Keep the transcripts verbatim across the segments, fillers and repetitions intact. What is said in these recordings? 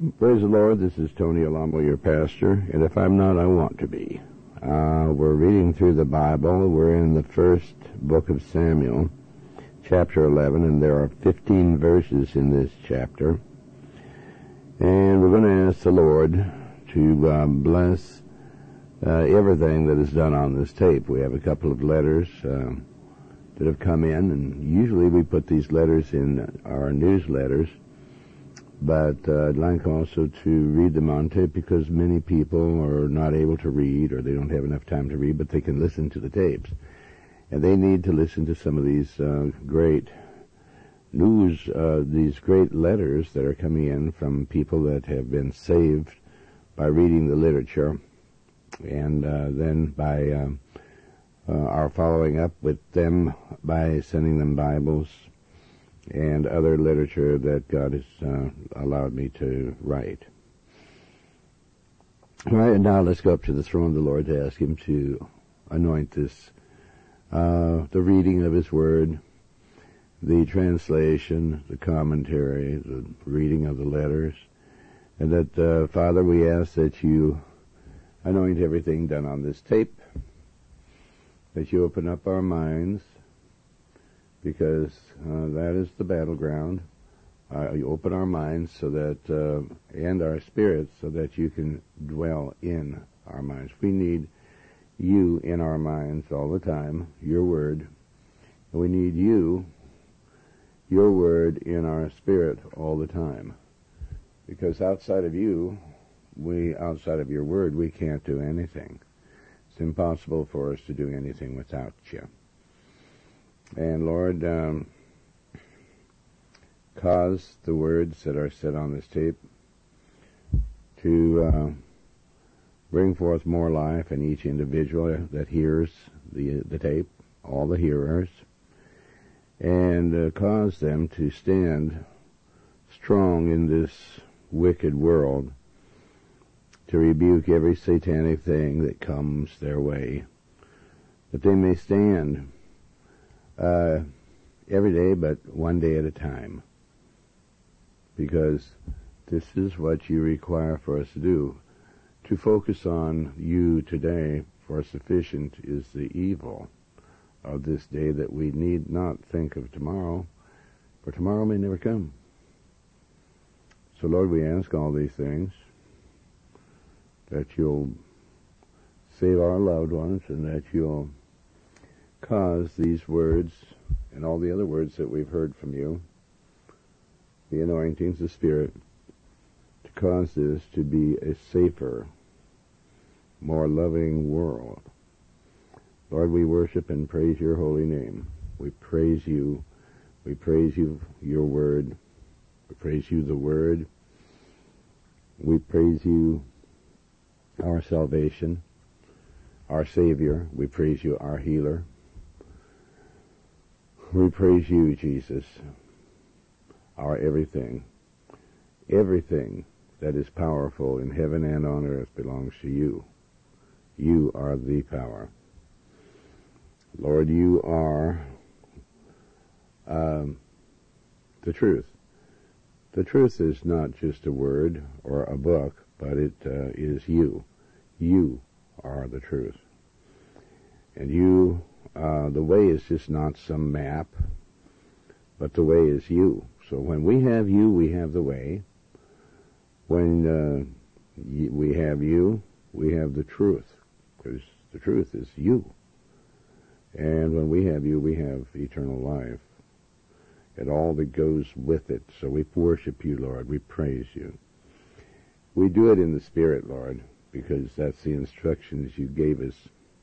Praise the Lord. This is Tony Alamo, your pastor, and if I'm not, I want to be. Uh, we're reading through the Bible. We're in the first book of Samuel, chapter eleven, and there are fifteen verses in this chapter. And we're going to ask the Lord to uh, bless uh, everything that is done on this tape. We have a couple of letters uh, that have come in, and usually we put these letters in our newsletters. But uh, I'd like also to read them on tape because many people are not able to read or they don't have enough time to read, but they can listen to the tapes. And they need to listen to some of these uh, great news, uh, these great letters that are coming in from people that have been saved by reading the literature and uh, then by uh, uh, our following up with them by sending them Bibles and other literature that God has uh, allowed me to write. All right, now let's go up to the throne of the Lord to ask Him to anoint this, uh, the reading of His Word, the translation, the commentary, the reading of the letters, and that, uh, Father, we ask that You anoint everything done on this tape, that You open up our minds, because uh, that is the battleground. Uh, you open our minds so that, uh, and our spirits, so that You can dwell in our minds. We need You in our minds all the time, Your Word. And we need You, Your Word, in our spirit all the time. Because outside of You, we, outside of Your Word, we can't do anything. It's impossible for us to do anything without You. And Lord, um, cause the words that are said on this tape to uh, bring forth more life in each individual that hears the the tape, all the hearers, and uh, cause them to stand strong in this wicked world to rebuke every satanic thing that comes their way, that they may stand Uh, every day, but one day at a time. Because this is what You require for us to do. To focus on You today, for sufficient is the evil of this day, that we need not think of tomorrow, for tomorrow may never come. So Lord, we ask all these things, that You'll save our loved ones, and that You'll cause these words and all the other words that we've heard from You, the anointings of Spirit, to cause this to be a safer, more loving world. Lord, we worship and praise Your holy name. We praise You. We praise You, Your Word. We praise You, the Word. We praise You, our salvation, our Savior. We praise You, our healer. We praise You, Jesus, our everything. Everything that is powerful in heaven and on earth belongs to You. You are the power. Lord, You are um, the truth. The truth is not just a word or a book, but it uh, is You. You are the truth. And You Uh, the way is just not some map, but the way is You. So when we have You, we have the way. When uh, y- we have You, we have the truth, because the truth is You. And when we have You, we have eternal life, and all that goes with it. So we worship You, Lord. We praise You. We do it in the Spirit, Lord, because that's the instructions You gave us.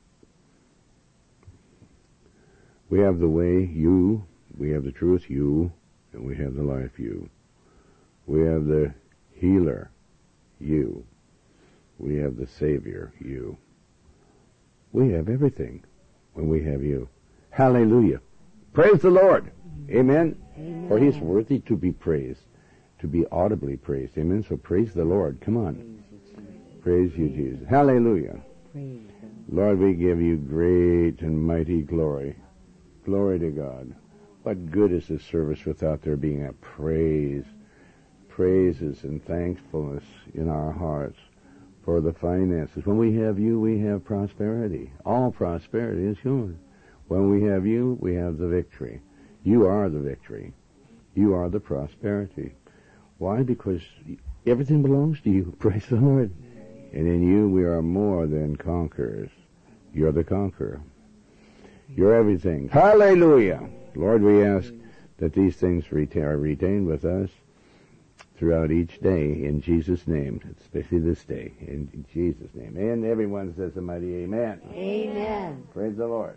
We have the way, You. We have the truth, You. And we have the life, You. We have the healer, You. We have the Savior, You. We have everything when we have You. Hallelujah. Praise the Lord. Amen. Amen. For He's worthy to be praised, to be audibly praised. Amen. So praise the Lord. Come on. Praise You, Jesus. Hallelujah. Praise Lord, we give You great and mighty glory. Glory to God. What good is this service without there being a praise? praises and thankfulness in our hearts for the finances. When we have you, we have prosperity. All prosperity is yours. When we have you, we have the victory. You are the victory. You are the prosperity. Why? Because everything belongs to you. Praise the Lord. And in you, we are more than conquerors. You're the conqueror. You're everything. Hallelujah. Lord, we ask that these things are retained with us throughout each day in Jesus' name, especially this day, in Jesus' name. And everyone says a mighty amen. Amen. Praise the Lord.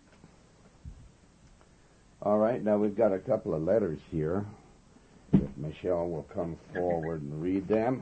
All right, now we've got a couple of letters here. If Michelle will come forward and read them.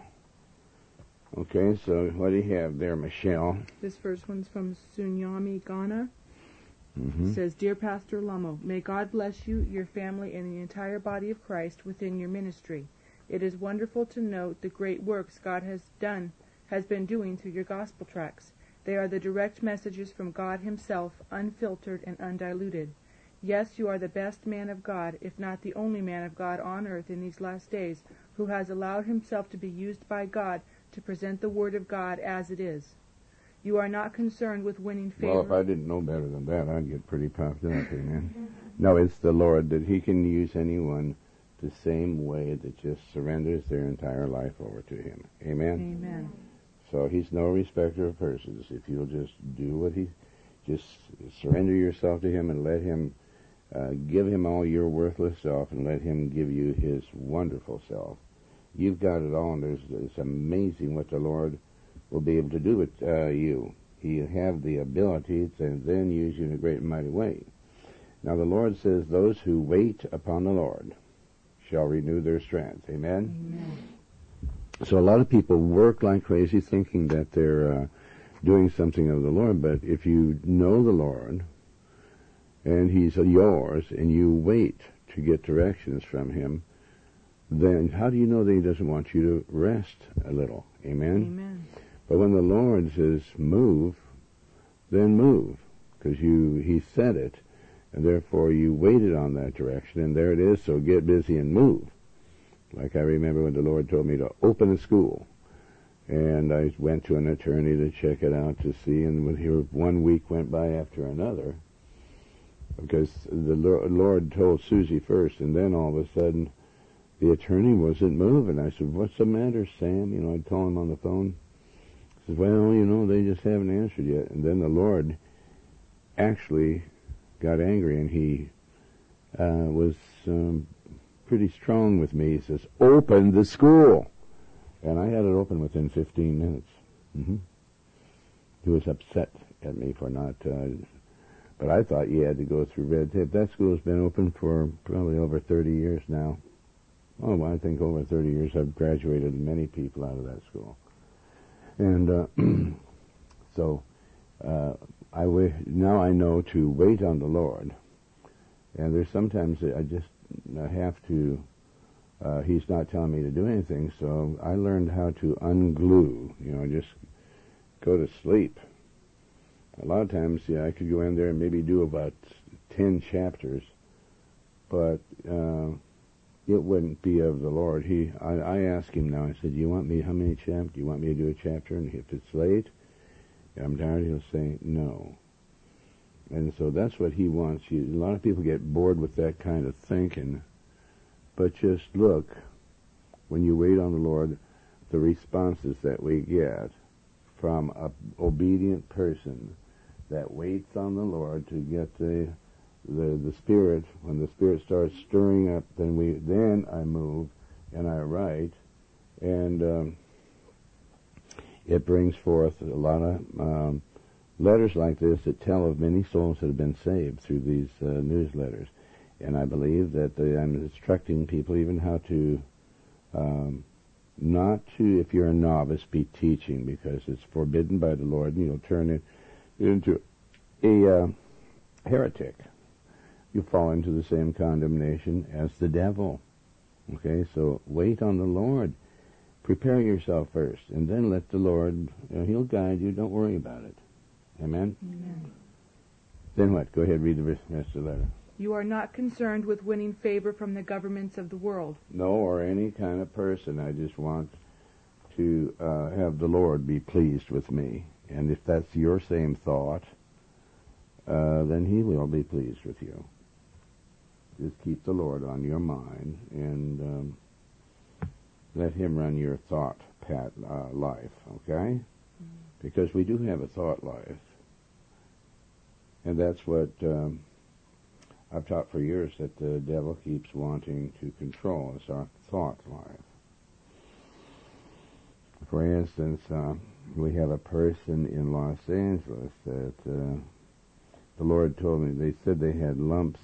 Okay, so what do you have there, Michelle? This first one's from Sunyami, Ghana. Mm-hmm. It says, Dear Pastor Lumo, may God bless you, your family, and the entire body of Christ within your ministry. It is wonderful to note the great works God has done, has been doing through your gospel tracts. They are the direct messages from God himself, unfiltered and undiluted. Yes, you are the best man of God, if not the only man of God on earth in these last days, who has allowed himself to be used by God to present the Word of God as it is. You are not concerned with winning favor. Well, if I didn't know better than that, I'd get pretty puffed up, amen. No, it's the Lord, that he can use anyone the same way that just surrenders their entire life over to him. Amen? Amen. So he's no respecter of persons. If you'll just do what he, just surrender yourself to him and let him, uh, give him all your worthless self and let him give you his wonderful self. You've got it all, and there's, it's amazing what the Lord will be able to do with uh, you. He'll have the ability to then use you in a great and mighty way. Now the Lord says, those who wait upon the Lord shall renew their strength. Amen? Amen. So a lot of people work like crazy thinking that they're uh, doing something of the Lord, but if you know the Lord and he's yours and you wait to get directions from him, then how do you know that he doesn't want you to rest a little? Amen? Amen. But when the Lord says move, then move, because you he said it, and therefore you waited on that direction, and there it is, so get busy and move. Like I remember when the Lord told me to open a school, and I went to an attorney to check it out to see, and when here one week went by after another, because the Lord told Susie first, and then all of a sudden the attorney wasn't moving. I said, what's the matter, Sam? You know, I'd call him on the phone. He says, well, you know, they just haven't answered yet. And then the Lord actually got angry, and he uh, was um, pretty strong with me. He says, open the school. And I had it open within fifteen minutes. Mm-hmm. He was upset at me for not, uh, but I thought you had to go through red tape. That school's been open for probably over thirty years now. Oh, well, I think over thirty years I've graduated many people out of that school. And uh, so uh, I w- now I know to wait on the Lord. And there's sometimes I just have to, uh, he's not telling me to do anything, so I learned how to unglue, you know, just go to sleep. A lot of times, yeah, I could go in there and maybe do about ten chapters, but uh, it wouldn't be of the Lord. He, I, I asked him now, I said, do you want me, how many chapters, do you want me to do a chapter? And if it's late, and I'm tired, he'll say, no. And so that's what he wants. You, a lot of people get bored with that kind of thinking, but just look, when you wait on the Lord, the responses that we get from an obedient person that waits on the Lord to get the the the Spirit. When the Spirit starts stirring up, then we then I move and I write, and um, it brings forth a lot of um, letters like this that tell of many souls that have been saved through these uh, newsletters. And I believe that the, I'm instructing people even how to um, not to, if you're a novice, be teaching, because it's forbidden by the Lord, and you'll turn it into a uh, heretic. You fall into the same condemnation as the devil. Okay, so wait on the Lord. Prepare yourself first, and then let the Lord, uh, he'll guide you. Don't worry about it. Amen? Amen. Then what? Go ahead, read the rest of the letter. You are not concerned with winning favor from the governments of the world. No, or any kind of person. I just want to uh, have the Lord be pleased with me. And if that's your same thought, uh, then He will be pleased with you. Just keep the Lord on your mind and um, let Him run your thought pat, uh, life, okay? Mm-hmm. Because we do have a thought life. And that's what um, I've taught for years, that the devil keeps wanting to control us, our thought life. For instance, uh, we have a person in Los Angeles that uh, the Lord told me, they said they had lumps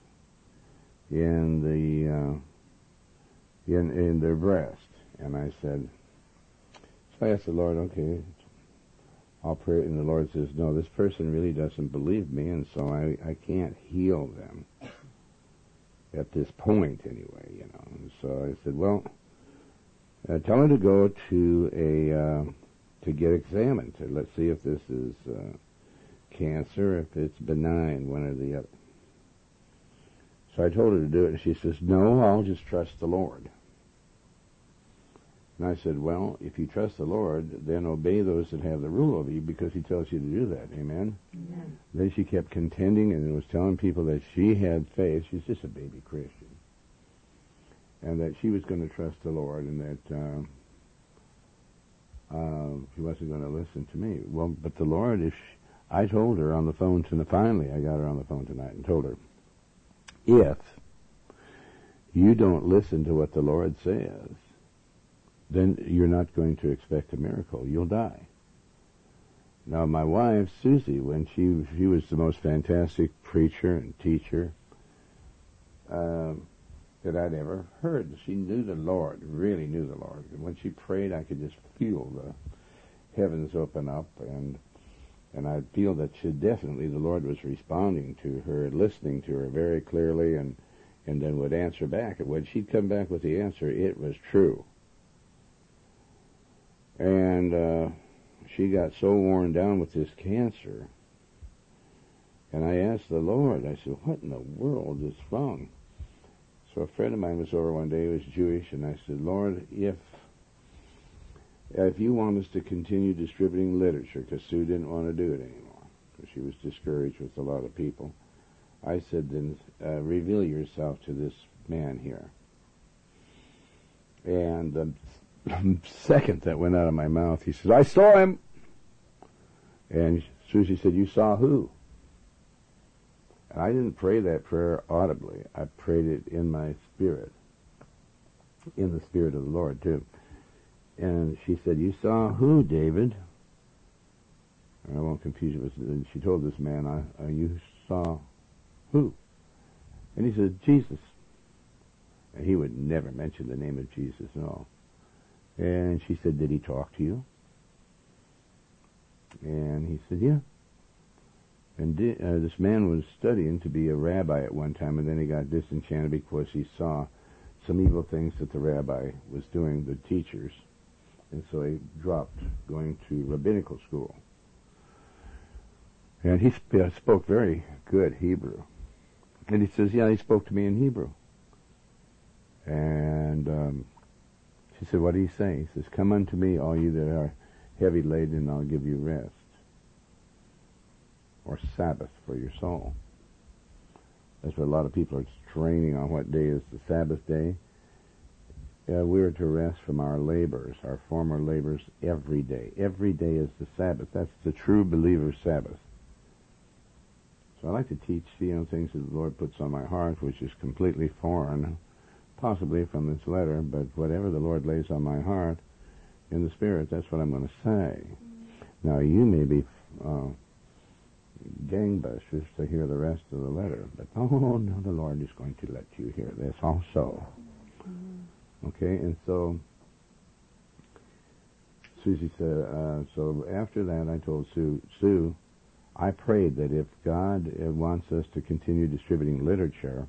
in the uh, in in their breast, and I said, so I asked the Lord, okay, I'll pray, and the Lord says, no, this person really doesn't believe me, and so I I can't heal them at this point anyway, you know. And so I said, well, uh, tell her to go to a uh, to get examined. To, let's see if this is uh, cancer, if it's benign, one or the other. So I told her to do it, and she says, no, I'll just trust the Lord. And I said, well, if you trust the Lord, then obey those that have the rule over you, because He tells you to do that. Amen? Amen. Then she kept contending and was telling people that she had faith. She's just a baby Christian. And that she was going to trust the Lord, and that uh, uh, she wasn't going to listen to me. Well, but the Lord, if she, I told her on the phone, tonight, finally I got her on the phone tonight and told her, if you don't listen to what the Lord says, then you're not going to expect a miracle. You'll die. Now, my wife, Susie, when she she was the most fantastic preacher and teacher uh, that I'd ever heard. She knew the Lord, really knew the Lord. And when she prayed, I could just feel the heavens open up, and and I'd feel that she definitely, the Lord was responding to her, listening to her very clearly, and, and then would answer back. And when she'd come back with the answer, it was true. And uh, she got so worn down with this cancer, and I asked the Lord, I said, what in the world is wrong? So a friend of mine was over one day, he was Jewish, and I said, Lord, if if you want us to continue distributing literature, because Sue didn't want to do it anymore, because she was discouraged with a lot of people, I said, then uh, reveal yourself to this man here. And the second that went out of my mouth, he says, I saw him. And Susie said, you saw who? And I didn't pray that prayer audibly. I prayed it in my spirit, in the Spirit of the Lord, too. And she said, you saw who, David? And I won't confuse you. And she told this man, I, uh, you saw who? And he said, Jesus. And he would never mention the name of Jesus at all. And she said, did he talk to you? And he said, yeah. And di- uh, this man was studying to be a rabbi at one time, and then he got disenchanted because he saw some evil things that the rabbi was doing, the teachers. And so he dropped going to rabbinical school. And he sp- spoke very good Hebrew. And he says, yeah, he spoke to me in Hebrew. And um, she said, what did he say? He says, come unto me, all you that are heavy laden, and I'll give you rest. Or Sabbath for your soul. That's what a lot of people are straining on, what day is the Sabbath day. Uh, we are to rest from our labors, our former labors, every day. Every day is the Sabbath. That's the true believer's Sabbath. So I like to teach, you know, things that the Lord puts on my heart, which is completely foreign, possibly from this letter, but whatever the Lord lays on my heart in the Spirit, that's what I'm going to say. Now, you may be uh, gangbusters to hear the rest of the letter, but oh, no, the Lord is going to let you hear this also. Okay, and so Susie said, uh, so after that I told Sue, Sue, I prayed that if God wants us to continue distributing literature,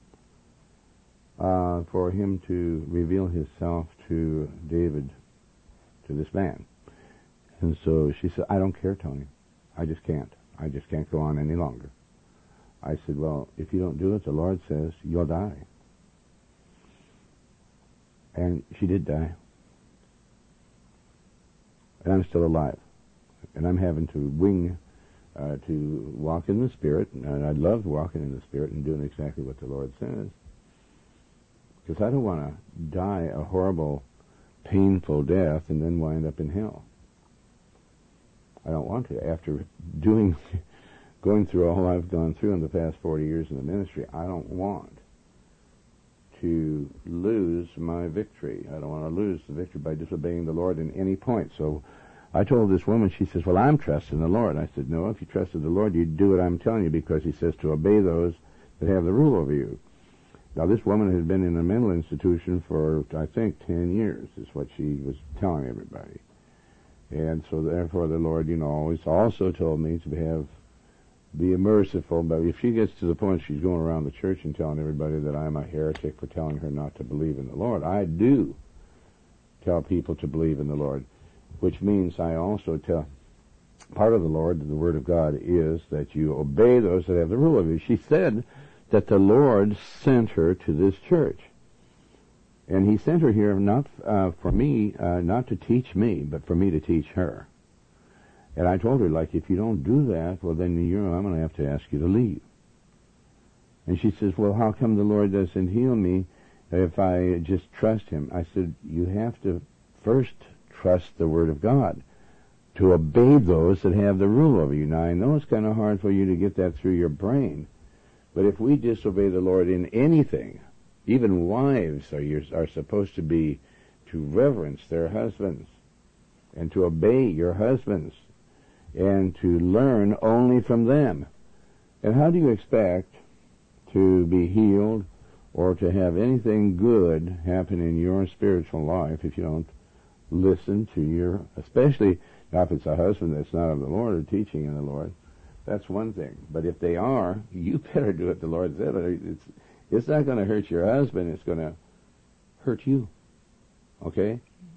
uh, for him to reveal himself to David, to this man. And so she said, I don't care, Tony. I just can't. I just can't go on any longer. I said, well, if you don't do it, the Lord says, you'll die. And she did die. And I'm still alive. And I'm having to wing uh, to walk in the Spirit. And I love walking in the Spirit and doing exactly what the Lord says. Because I don't want to die a horrible, painful death and then wind up in hell. I don't want to. After doing, going through all I've gone through in the past forty years in the ministry, I don't want to lose my victory. I don't want to lose the victory by disobeying the Lord in any point. So I told this woman, she says, well, I'm trusting the Lord. I said, no, if you trusted the Lord, you'd do what I'm telling you, because he says to obey those that have the rule over you. Now, this woman had been in a mental institution for, I think, ten years, is what she was telling everybody. And so, therefore, the Lord, you know, always also told me to have, be merciful. But if she gets to the point she's going around the church and telling everybody that I'm a heretic for telling her not to believe in the Lord, I do tell people to believe in the Lord, which means I also tell, part of the Lord, the Word of God, is that you obey those that have the rule of you. She said that the Lord sent her to this church. And he sent her here not uh, for me, uh, not to teach me, but for me to teach her. And I told her, like, if you don't do that, well, then you know, I'm going to have to ask you to leave. And she says, well, how come the Lord doesn't heal me if I just trust him? I said, you have to first trust the Word of God, to obey those that have the rule over you. Now, I know it's kind of hard for you to get that through your brain, but if we disobey the Lord in anything, even wives are, are supposed to be to reverence their husbands and to obey your husbands and to learn only from them. And how do you expect to be healed or to have anything good happen in your spiritual life if you don't listen to your, especially now if it's a husband that's not of the Lord or teaching in the Lord? That's one thing. But if they are, you better do what the Lord said. It's, it's not going to hurt your husband. It's going to hurt you. Okay?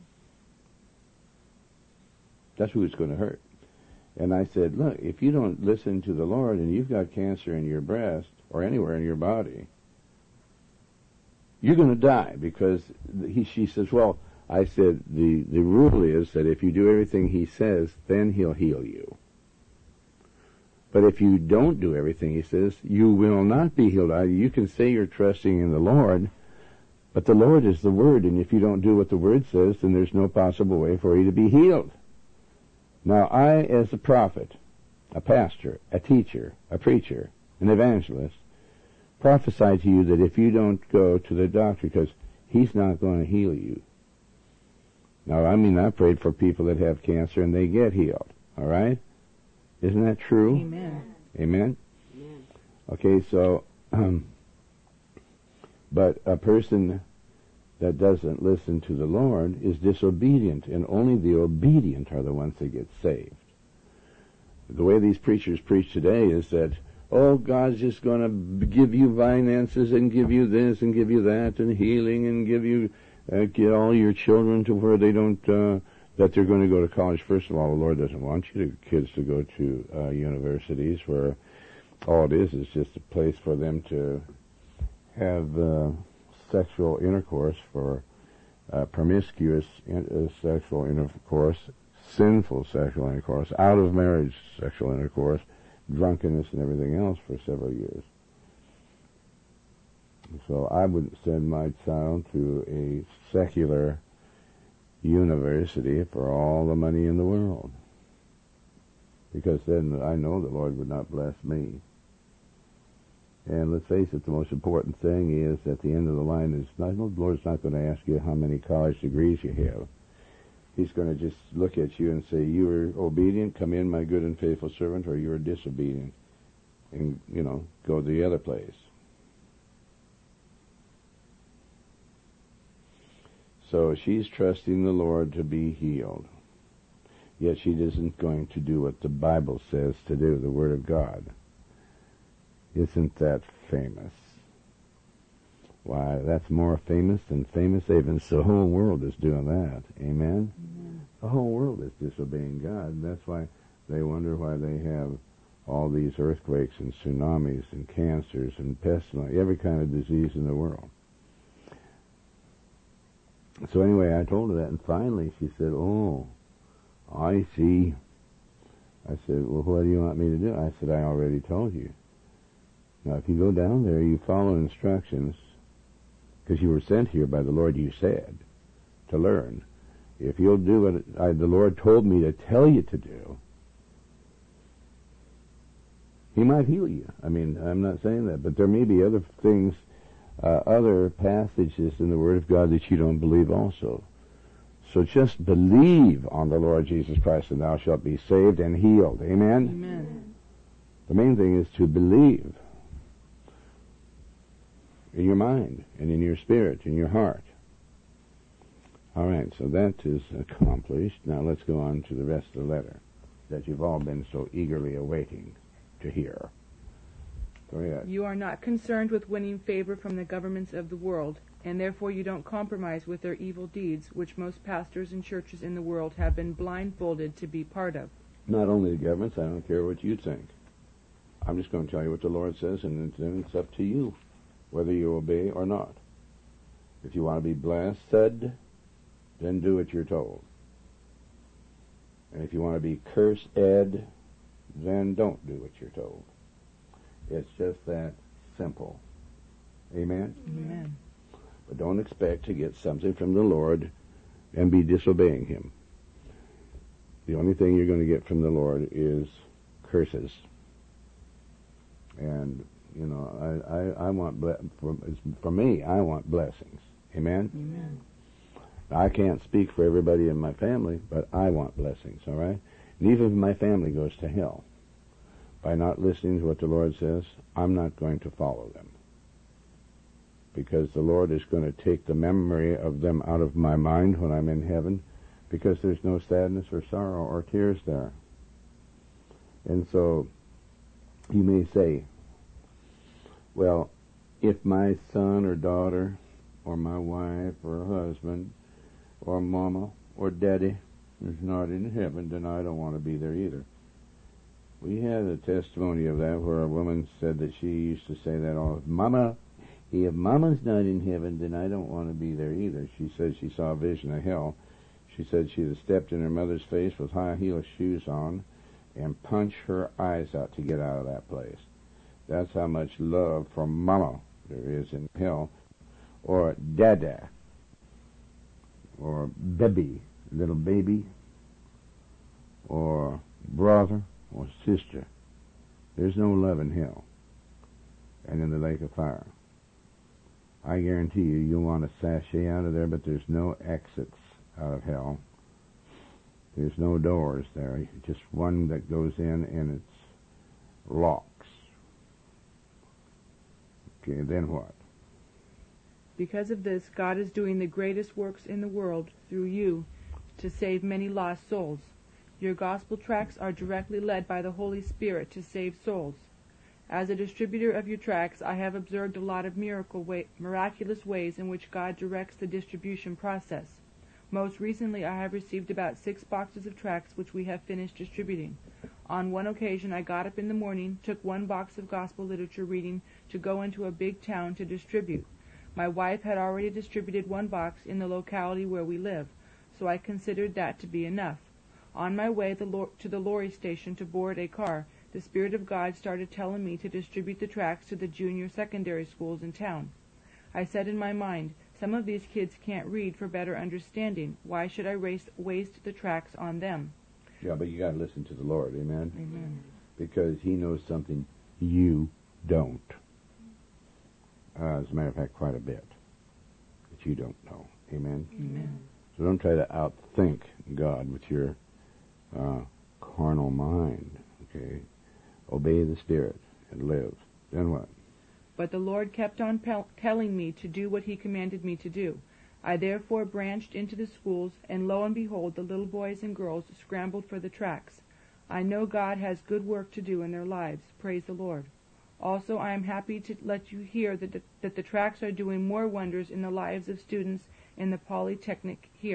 That's who it's going to hurt. And I said, look, if you don't listen to the Lord and you've got cancer in your breast or anywhere in your body, you're going to die, because he, she says, well, I said, the, the rule is that if you do everything he says, then he'll heal you. But if you don't do everything he says, you will not be healed. You can say you're trusting in the Lord, but the Lord is the Word, and if you don't do what the Word says, then there's no possible way for you to be healed. Now, I, as a prophet, a pastor, a teacher, a preacher, an evangelist, prophesy to you that if you don't go to the doctor, because he's not going to heal you. Now, I mean, I prayed for people that have cancer and they get healed, all right? Isn't that true? Amen. Amen? Amen. Okay, so, um, but a person that doesn't listen to the Lord is disobedient, and only the obedient are the ones that get saved. The way these preachers preach today is that, oh, God's just going to give you finances and give you this and give you that and healing and give you, uh, get all your children to where they don't, uh, that they're going to go to college. First of all, the Lord doesn't want you to, kids to go to uh, universities where all it is is just a place for them to have uh, sexual intercourse, for uh, promiscuous in, uh, sexual intercourse, sinful sexual intercourse, out of marriage sexual intercourse, drunkenness and everything else for several years. So I wouldn't send my child to a secular university for all the money in the world, because then I know the Lord would not bless me. And let's face it, the most important thing is at the end of the line is not, the Lord's not going to ask you how many college degrees you have. He's going to just look at you and say, you were obedient, come in, my good and faithful servant, or you were disobedient, and, you know, go to the other place. So she's trusting the Lord to be healed. Yet she isn't going to do what the Bible says to do, the Word of God. Isn't that famous? Why, that's more famous than famous Avens. The whole world is doing that. Amen? Amen? The whole world is disobeying God. And that's why they wonder why they have all these earthquakes and tsunamis and cancers and pestilence, every kind of disease in the world. So anyway, I told her that, and finally she said, oh, I see. I said, well, what do you want me to do? I said, I already told you. Now, if you go down there, you follow instructions, because you were sent here by the Lord, you said, to learn. If you'll do what I, the Lord told me to tell you to do, He might heal you. I mean, I'm not saying that, but there may be other things, uh, other passages in the Word of God that you don't believe also. So just believe on the Lord Jesus Christ, and thou shalt be saved and healed. Amen? Amen. The main thing is to believe in your mind and in your spirit, in your heart. All right, so that is accomplished. Now let's go on to the rest of the letter that you've all been so eagerly awaiting to hear. Go ahead. You are not concerned with winning favor from the governments of the world, and therefore you don't compromise with their evil deeds, which most pastors and churches in the world have been blindfolded to be part of. Not only the governments, I don't care what you think. I'm just going to tell you what the Lord says, and then it's up to you whether you obey or not. If you want to be blessed, then do what you're told. And if you want to be cursed, then don't do what you're told. It's just that simple. Amen? Amen. But don't expect to get something from the Lord and be disobeying Him. The only thing you're going to get from the Lord is curses. And, you know, I, I, I want, ble- for, for me, I want blessings. Amen? Amen. I can't speak for everybody in my family, but I want blessings, all right? And even if my family goes to hell, by not listening to what the Lord says, I'm not going to follow them. Because the Lord is going to take the memory of them out of my mind when I'm in heaven, because there's no sadness or sorrow or tears there. And so, you may say, well, if my son or daughter, or my wife or husband, or mama or daddy is not in heaven, then I don't want to be there either. We had a testimony of that where a woman said that she used to say that all, Mama, if Mama's not in heaven, then I don't want to be there either. She said she saw a vision of hell. She said she'd have stepped in her mother's face with high-heel shoes on and punched her eyes out to get out of that place. That's how much love for Mama there is in hell. Or Dada. Or baby, little baby. Or brother. Or sister. There's no love in hell and in the lake of fire. I guarantee you, you'll want to sashay out of there, but there's no exits out of hell. There's no doors there, just one that goes in and it's locks. Okay, then what? Because of this, God is doing the greatest works in the world through you to save many lost souls. Your gospel tracts are directly led by the Holy Spirit to save souls. As a distributor of your tracts, I have observed a lot of miracle way, miraculous ways in which God directs the distribution process. Most recently, I have received about six boxes of tracts which we have finished distributing. On one occasion, I got up in the morning, took one box of gospel literature reading to go into a big town to distribute. My wife had already distributed one box in the locality where we live, so I considered that to be enough. On my way the to the lorry station to board a car, the Spirit of God started telling me to distribute the tracts to the junior secondary schools in town. I said in my mind, some of these kids can't read for better understanding. Why should I waste, waste the tracts on them? Yeah, but you got to listen to the Lord, amen? Amen. Because He knows something you don't. Uh, as a matter of fact, quite a bit that you don't know, amen? Amen. So don't try to outthink God with your uh, carnal mind, okay? Obey the Spirit and live. Then what? But the Lord kept on pel- telling me to do what He commanded me to do. I therefore branched into the schools, and lo and behold, the little boys and girls scrambled for the tracts. I know God has good work to do in their lives. Praise the Lord. Also, I am happy to let you hear that the, that the tracts are doing more wonders in the lives of students in the Polytechnic here.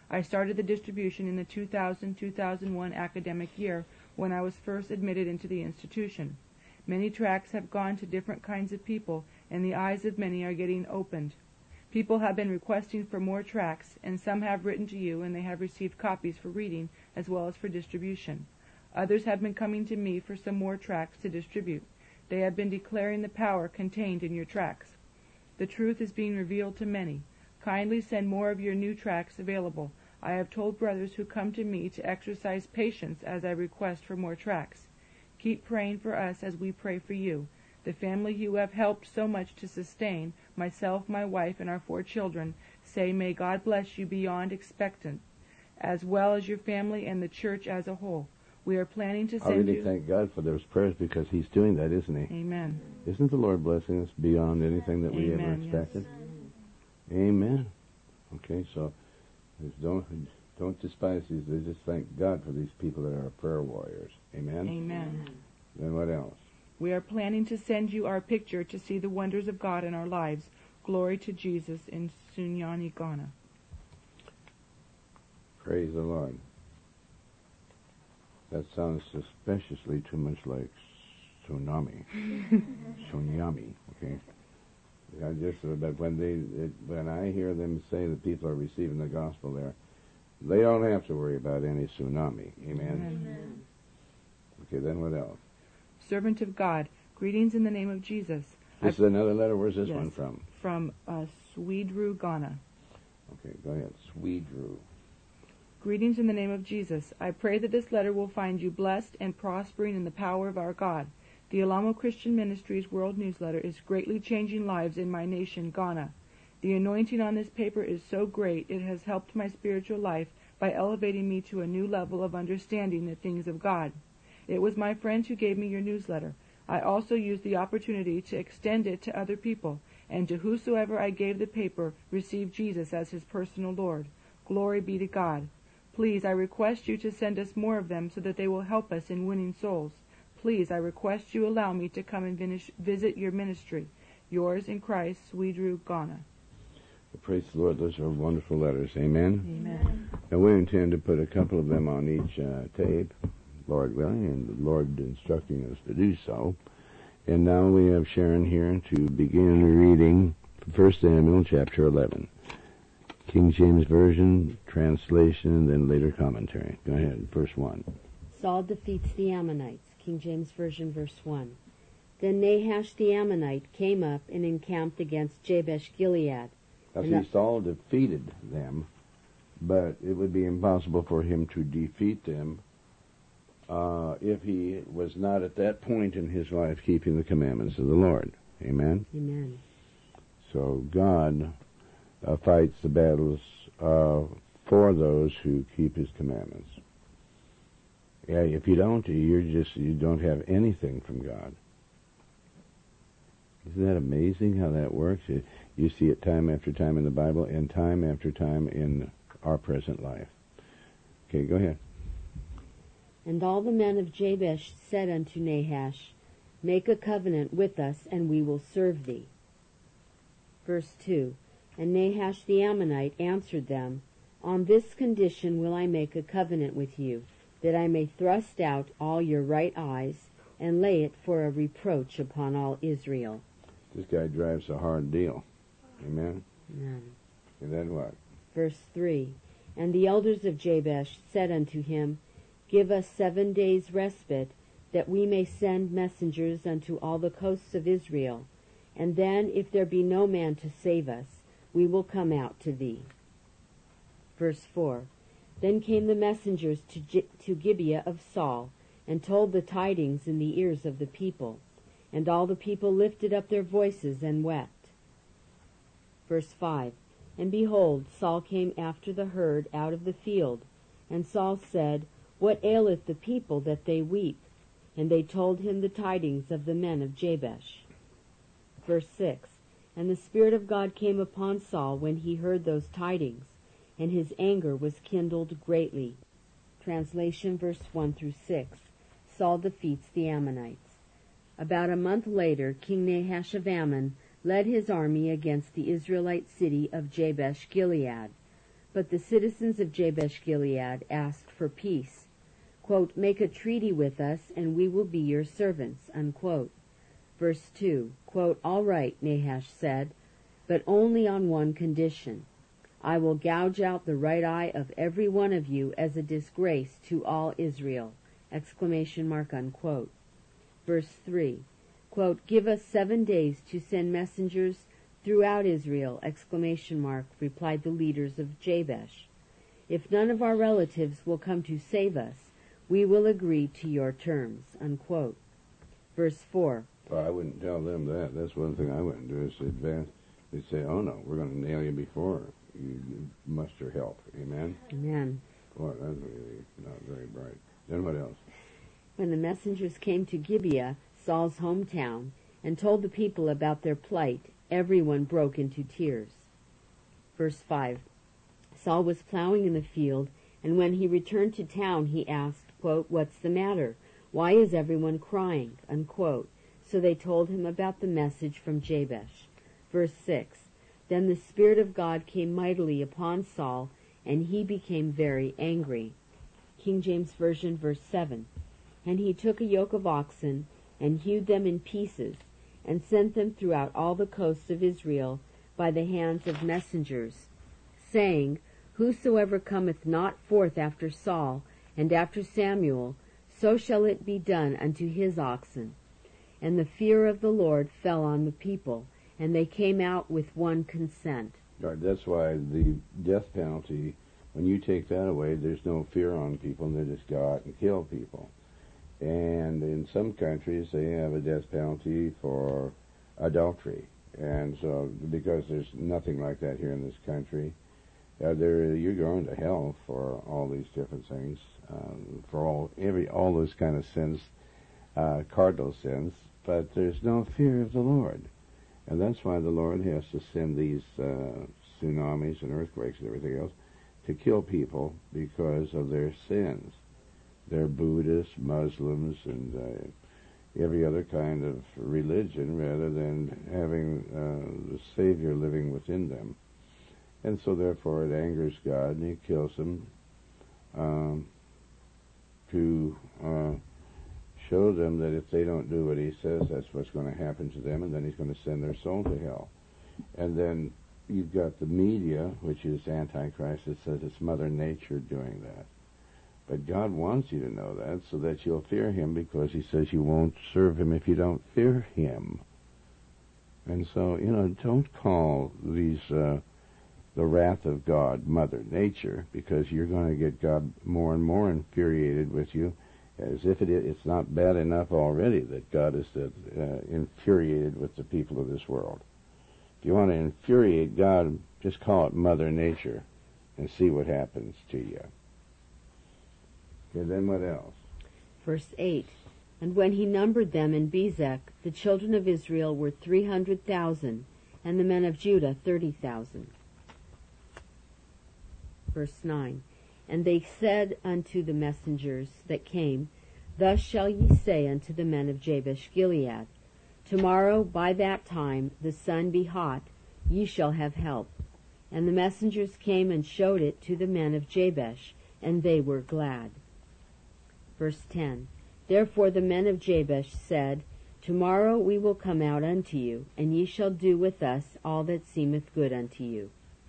I started the distribution in the two thousand two thousand one academic year when I was first admitted into the institution. Many tracts have gone to different kinds of people, and the eyes of many are getting opened. People have been requesting for more tracts, and some have written to you, and they have received copies for reading as well as for distribution. Others have been coming to me for some more tracts to distribute. They have been declaring the power contained in your tracts. The truth is being revealed to many. Kindly send more of your new tracts available. I have told brothers who come to me to exercise patience as I request for more tracts. Keep praying for us as we pray for you. The family you have helped so much to sustain, myself, my wife, and our four children, say, may God bless you beyond expectant, as well as your family and the church as a whole. We are planning to send you... I really you... thank God for those prayers, because He's doing that, isn't He? Amen. Isn't the Lord blessing us beyond anything that we Amen, ever expected? Yes. Amen. Okay, so don't don't despise these. Just thank God for these people that are prayer warriors. Amen? Amen. Then what else? We are planning to send you our picture to see the wonders of God in our lives. Glory to Jesus in Sunyani, Ghana. Praise the Lord. That sounds suspiciously too much like tsunami. Tsunami, okay? I just, but when they, it, when I hear them say that people are receiving the gospel there, they don't have to worry about any tsunami. Amen? Amen. Okay, then what else? Servant of God, greetings in the name of Jesus. This I, is another letter. Where's this yes, one from? From uh, Swedru, Ghana. Okay, go ahead. Swedru. Greetings in the name of Jesus. I pray that this letter will find you blessed and prospering in the power of our God. The Alamo Christian Ministries World Newsletter is greatly changing lives in my nation, Ghana. The anointing on this paper is so great it has helped my spiritual life by elevating me to a new level of understanding the things of God. It was my friends who gave me your newsletter. I also used the opportunity to extend it to other people, and to whosoever I gave the paper received Jesus as his personal Lord. Glory be to God. Please, I request you to send us more of them so that they will help us in winning souls. Please, I request you allow me to come and finish, visit your ministry. Yours in Christ, Swedru, Ghana. Praise the Lord. Those are wonderful letters. Amen? Amen. And we intend to put a couple of them on each uh, tape, Lord willing, and the Lord instructing us to do so. And now we have Sharon here to begin reading First Samuel chapter eleven. King James Version, translation, and then later commentary. Go ahead, verse one. Saul defeats the Ammonites. King James Version, verse one. Then Nahash the Ammonite came up and encamped against Jabesh-Gilead. Now see, Saul defeated them, but it would be impossible for him to defeat them uh, if he was not at that point in his life keeping the commandments of the Lord. Amen? Amen. So God uh, fights the battles uh, for those who keep his commandments. Yeah, if you don't, you're just you don't have anything from God. Isn't that amazing how that works? You, you see it time after time in the Bible and time after time in our present life. Okay, go ahead. And all the men of Jabesh said unto Nahash, Make a covenant with us, and we will serve thee. Verse two. And Nahash the Ammonite answered them, On this condition will I make a covenant with you, that I may thrust out all your right eyes, and lay it for a reproach upon all Israel. This guy drives a hard deal. Amen? Amen. And then what? Verse three. And the elders of Jabesh said unto him, Give us seven days' respite, that we may send messengers unto all the coasts of Israel, and then, if there be no man to save us, we will come out to thee. Verse four. Then came the messengers to, G- to Gibeah of Saul, and told the tidings in the ears of the people. And all the people lifted up their voices and wept. Verse five. And behold, Saul came after the herd out of the field. And Saul said, What aileth the people that they weep? And they told him the tidings of the men of Jabesh. Verse six. And the Spirit of God came upon Saul when he heard those tidings, and his anger was kindled greatly. Translation, verse one through six. Saul defeats the Ammonites. About a month later, King Nahash of Ammon led his army against the Israelite city of Jabesh-Gilead. But the citizens of Jabesh-Gilead asked for peace. Quote, "Make a treaty with us, and we will be your servants." Unquote. Verse two, quote, "All right," Nahash said, "but only on one condition. I will gouge out the right eye of every one of you as a disgrace to all Israel." Exclamation mark, unquote. Verse three, quote, "Give us seven days to send messengers throughout Israel," exclamation mark, replied the leaders of Jabesh. "If none of our relatives will come to save us, we will agree to your terms," unquote. Verse four. Well, I wouldn't tell them that. That's one thing I wouldn't do is advance. They'd say, "Oh no, we're going to nail you before you, you muster help." Amen? Amen. Boy, that's really not very bright. Then what else? When the messengers came to Gibeah, Saul's hometown, and told the people about their plight, everyone broke into tears. Verse five. Saul was plowing in the field, and when he returned to town, he asked, quote, "What's the matter? Why is everyone crying?" Unquote. So they told him about the message from Jabesh. Verse six. Then the Spirit of God came mightily upon Saul, and he became very angry. King James Version, verse seven. And he took a yoke of oxen, and hewed them in pieces, and sent them throughout all the coasts of Israel by the hands of messengers, saying, "Whosoever cometh not forth after Saul, and after Samuel, so shall it be done unto his oxen." And the fear of the Lord fell on the people, and they came out with one consent. Right, that's why the death penalty, when you take that away, there's no fear on people, and they just go out and kill people. And in some countries, they have a death penalty for adultery. And so, because there's nothing like that here in this country, uh, there you're going to hell for all these different things, um, for all every all those kind of sins, uh, cardinal sins. But there's no fear of the Lord, and that's why the Lord has to send these uh, tsunamis and earthquakes and everything else to kill people because of their sins. They're Buddhists, Muslims, and uh, every other kind of religion rather than having uh, the Savior living within them. And so therefore it angers God, and he kills them um, to uh, show them that if they don't do what he says, that's what's going to happen to them, and then he's going to send their soul to hell. And then you've got the media, which is Antichrist, that says it's Mother Nature doing that. But God wants you to know that so that you'll fear him, because he says you won't serve him if you don't fear him. And so, you know, don't call these uh, the wrath of God Mother Nature, because you're going to get God more and more infuriated with you, as if it, it's not bad enough already that God is uh, infuriated with the people of this world. If you want to infuriate God, just call it Mother Nature and see what happens to you. Okay, then what else? Verse eight. And when he numbered them in Bezek, the children of Israel were three hundred thousand, and the men of Judah thirty thousand. Verse nine. And they said unto the messengers that came, Thus shall ye say unto the men of Jabesh-Gilead, Tomorrow by that time the sun be hot, ye shall have help. And the messengers came and showed it to the men of Jabesh, and they were glad. Verse ten. Therefore the men of Jabesh said, Tomorrow we will come out unto you, and ye shall do with us all that seemeth good unto you.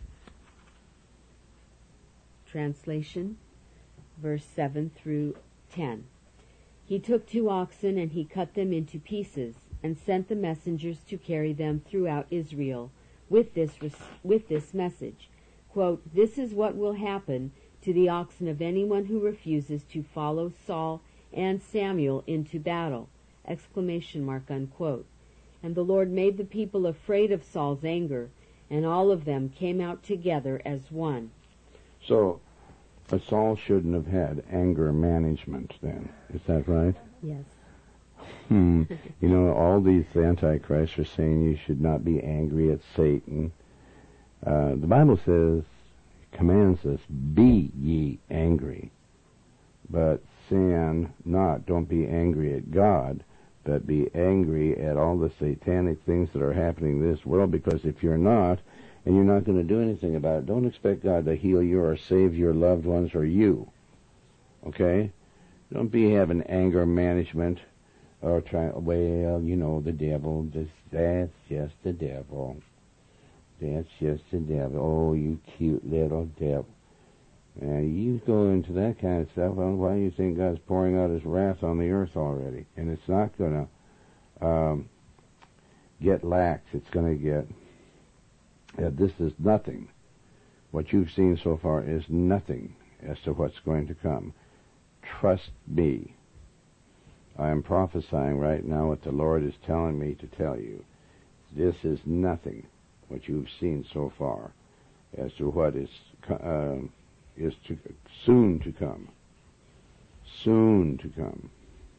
Translation, verse seven through ten. He took two oxen, and he cut them into pieces, and sent the messengers to carry them throughout Israel, with this with this message, quote, This is what will happen to the oxen of anyone who refuses to follow Saul and Samuel into battle, exclamation mark, unquote. And the Lord made the people afraid of Saul's anger, and all of them came out together as one. So, but Saul shouldn't have had anger management then. Is that right? Yes. Hmm. You know, all these antichrists are saying you should not be angry at Satan. Uh, the Bible says, commands us, be ye angry, but sin not. Don't be angry at God, but be angry at all the satanic things that are happening in this world, because if you're not, and you're not going to do anything about it. Don't expect God to heal you or save your loved ones or you. Okay? Don't be having anger management or trying, well, you know, the devil, this, that's just the devil. That's just the devil. Oh, you cute little devil. And you go into that kind of stuff, well, why do you think God's pouring out his wrath on the earth already? And it's not going to um, get lax. It's going to get, uh, this is nothing. What you've seen so far is nothing as to what's going to come. Trust me. I am prophesying right now what the Lord is telling me to tell you. This is nothing, what you've seen so far, as to what is uh, is to soon to come. Soon to come.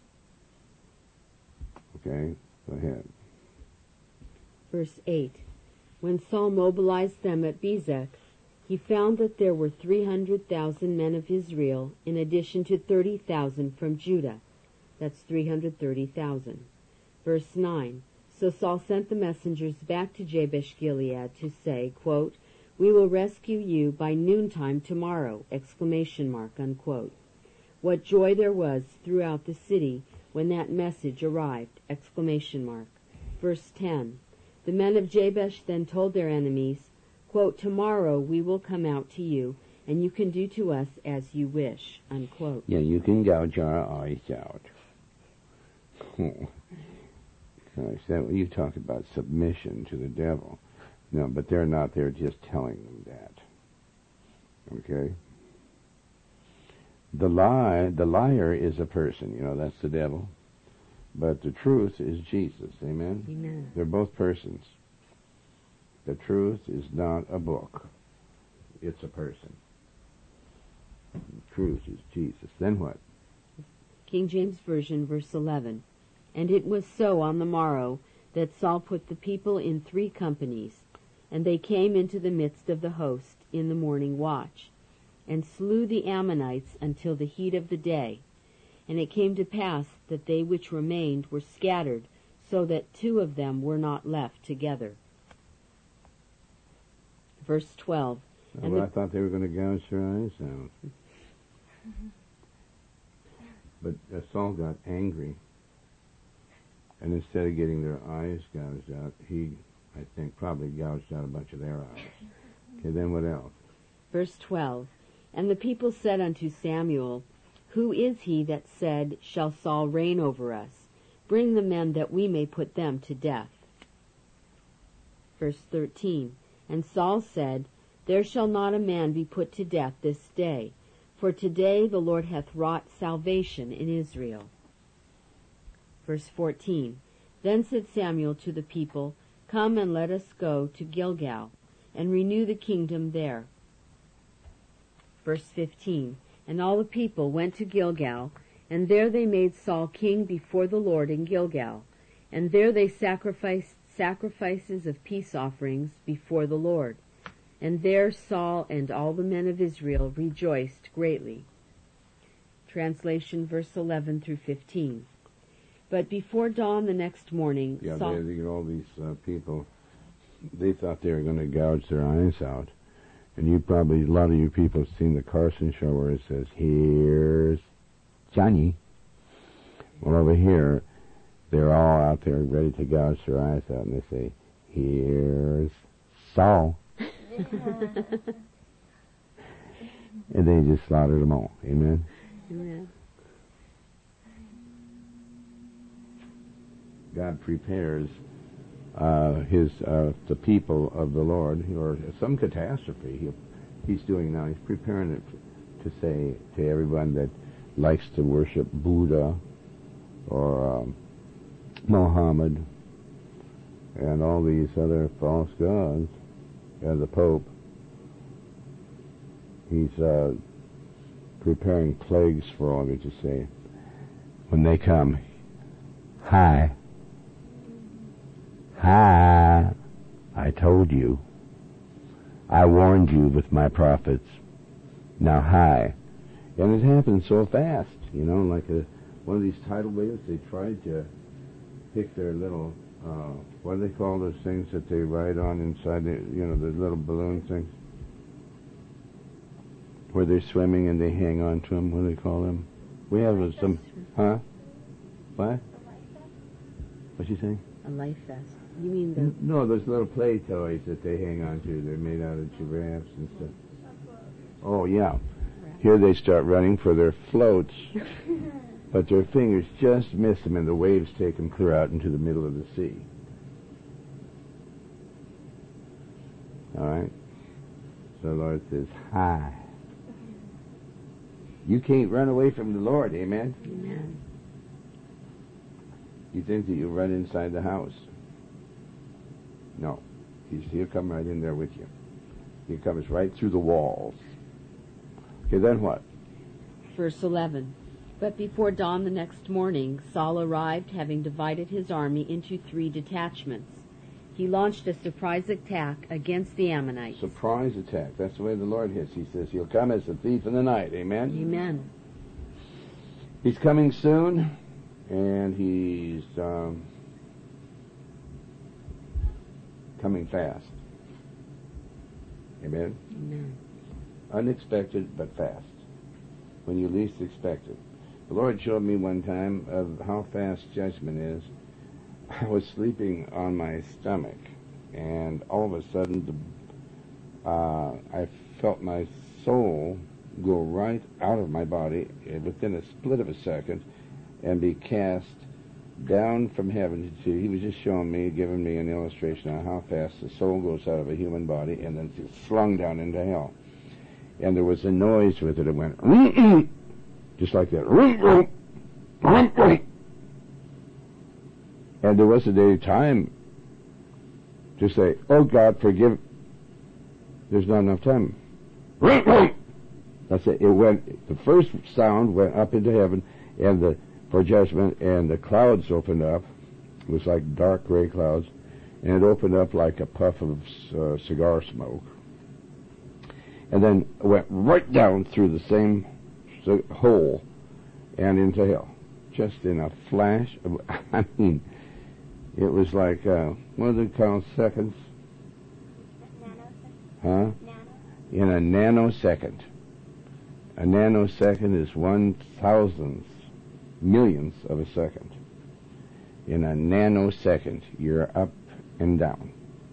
Okay, go ahead. Verse eight. When Saul mobilized them at Bezek, he found that there were three hundred thousand men of Israel, in addition to thirty thousand from Judah. That's three hundred thirty thousand. Verse nine. So Saul sent the messengers back to Jabesh-Gilead to say, quote, "We will rescue you by noontime tomorrow!" Exclamation mark, unquote. What joy there was throughout the city when that message arrived! Exclamation mark. Verse ten. The men of Jabesh then told their enemies, quote, "Tomorrow we will come out to you, and you can do to us as you wish," unquote. Yeah, you can gouge our eyes out. Oh. Gosh, that, you talk about submission to the devil. No, but they're not. They're just telling them that. Okay? The lie, the liar is a person. You know, that's the devil. But the truth is Jesus. Amen? Amen. They're both persons. The truth is not a book. It's a person. The truth is Jesus. Then what? King James Version, verse eleven. And it was so on the morrow that Saul put the people in three companies, and they came into the midst of the host in the morning watch, and slew the Ammonites until the heat of the day. And it came to pass that they which remained were scattered, so that two of them were not left together. Verse twelve. Oh, and well, the, I thought they were going to gouge their eyes out. But uh, Saul got angry, and instead of getting their eyes gouged out, he, I think, probably gouged out a bunch of their eyes. Okay, then what else? Verse twelve. And the people said unto Samuel, "Who is he that said, Shall Saul reign over us? Bring the men that we may put them to death." Verse thirteen. And Saul said, There shall not a man be put to death this day, for today the Lord hath wrought salvation in Israel. Verse fourteen. Then said Samuel to the people, Come and let us go to Gilgal, and renew the kingdom there. Verse fifteen. And all the people went to Gilgal, and there they made Saul king before the Lord in Gilgal, and there they sacrificed sacrifices of peace offerings before the Lord. And there Saul and all the men of Israel rejoiced greatly. Translation, verse eleven through fifteen. But before dawn the next morning, Yeah, Saul... they, they, all these uh, people, they thought they were going to gouge their eyes out. And you probably, a lot of you people have seen the Carson show where it says, Here's Johnny. Well, over here, they're all out there ready to gouge their eyes out, and they say, Here's Saul. And they just slaughtered them all. Amen? Amen. God prepares uh, his uh, the people of the Lord, or some catastrophe he, he's doing now. He's preparing it to say to everyone that likes to worship Buddha or um, Mohammed and all these other false gods, and the Pope. He's uh, preparing plagues for all of you to say, when they come, Hi. Hi. I told you. I warned you with my prophets. Now hi. And it happened so fast, you know, like a, one of these tidal waves. They tried to pick their little uh, what do they call those things that they ride on inside the, you know, the little balloon things? Where they're swimming and they hang on to them. What do they call them? We have some, huh? What? What's she saying? A life vest. You mean the... N- No, those little play toys that they hang on to. They're made out of giraffes and stuff. Oh, yeah. Here they start running for their floats, but their fingers just miss them and the waves take them clear out into the middle of the sea. All right? So the Lord says, hi. You can't run away from the Lord, amen? Amen. You think that you run inside the house. No. He's, he'll come right in there with you. He comes right through the walls. Okay, then what? Verse eleven. But before dawn the next morning, Saul arrived, having divided his army into three detachments. He launched a surprise attack against the Ammonites. Surprise attack. That's the way the Lord hits. He says he'll come as a thief in the night. Amen? Amen. He's coming soon, and he's um, coming fast. Amen? Amen. Unexpected, but fast. When you least expect it. The Lord showed me one time of how fast judgment is. I was sleeping on my stomach, and all of a sudden, the, uh, I felt my soul go right out of my body within a split of a second and be cast down from heaven to, he was just showing me, giving me an illustration on how fast the soul goes out of a human body and then it's slung down into hell. And there was a noise with it. It went, just like that. And there wasn't any time to say, oh God, forgive. There's not enough time. That's it. It went, the first sound went up into heaven and the, for judgment, and the clouds opened up. It was like dark gray clouds, and it opened up like a puff of uh, cigar smoke. And then went right down through the same hole and into hell. Just in a flash of, I mean, it was like, uh, what do they call seconds? Nanosecond. Huh? Nano. In a nanosecond. A nanosecond is one thousandth, millionth of a second. In a nanosecond, you're up and down.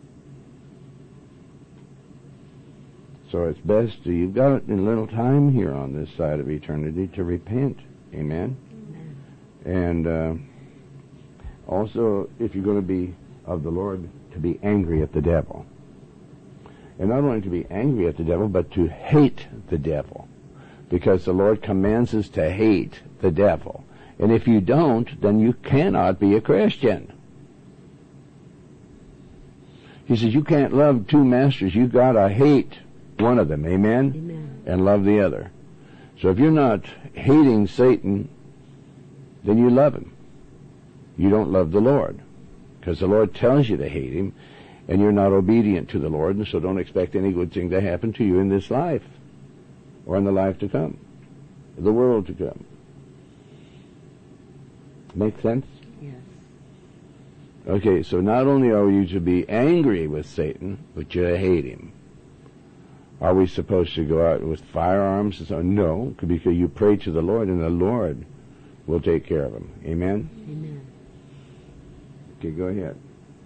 So it's best, you've got a little time here on this side of eternity to repent. Amen? Amen. And uh, also, if you're going to be of the Lord, to be angry at the devil. And not only to be angry at the devil, but to hate the devil. Because the Lord commands us to hate the devil. And if you don't, then you cannot be a Christian. He says you can't love two masters. You've got to hate one of them, amen? Amen? And love the other. So if you're not hating Satan, then you love him. You don't love the Lord. Because the Lord tells you to hate him, and you're not obedient to the Lord, and so don't expect any good thing to happen to you in this life, or in the life to come, the world to come. Make sense? Yes. Okay, so not only are you to be angry with Satan, but you hate him. Are we supposed to go out with firearms and so on? No, because you pray to the Lord, and the Lord will take care of him. Amen? Amen. Okay, go ahead.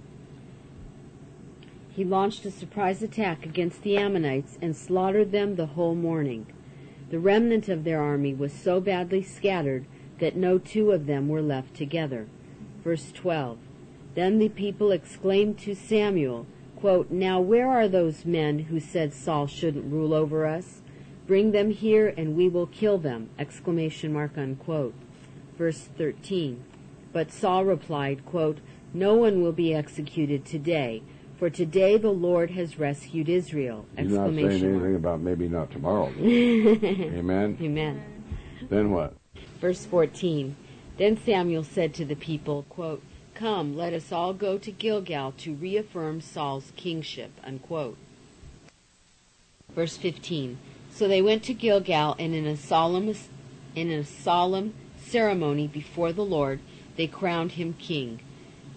He launched a surprise attack against the Ammonites and slaughtered them the whole morning. The remnant of their army was so badly scattered that no two of them were left together. Verse twelve. Then the people exclaimed to Samuel, quote, now where are those men who said Saul shouldn't rule over us? Bring them here and we will kill them, exclamation mark, unquote. Verse thirteen. But Saul replied, quote, no one will be executed today, for today the Lord has rescued Israel, He's not saying anything about maybe not tomorrow. Amen? Amen. Then what? Verse fourteen. Then Samuel said to the people, quote, come, let us all go to Gilgal to reaffirm Saul's kingship, unquote. Verse fifteen. So they went to Gilgal, and in a solemn, in a solemn ceremony before the Lord, they crowned him king.